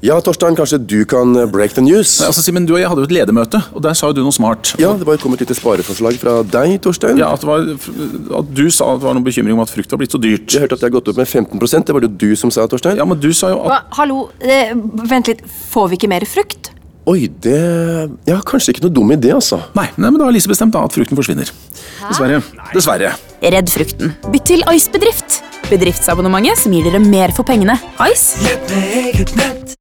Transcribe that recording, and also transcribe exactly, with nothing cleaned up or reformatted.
Ja, Torstein, kanskje du kan break the news? Nei, altså, Simen, du og jeg hadde jo et ledermøte, og der sa jo du noe smart. Ja, det var jo kommet litt spareforslag fra deg, Torstein. Ja, at, det var, at du sa at det var noen bekymring om at frukt var blitt så dyrt. Jeg hørte at det har gått opp med femten prosent, det var det du som sa, Torstein. Ja, men du sa jo at... Hva? Hallo, eh, vent litt, får vi ikke mer frukt? Oi, det... Ja, kanskje ikke noe dum idé, altså. Nei, nei, men da har Lise bestemt da at frukten forsvinner. Dessverre. Dessverre. Redd frukten. Bytt til Ice Bedrift. Bedriftsabonnementet som gir dere mer for pengene. Ice. Lett med eget nett.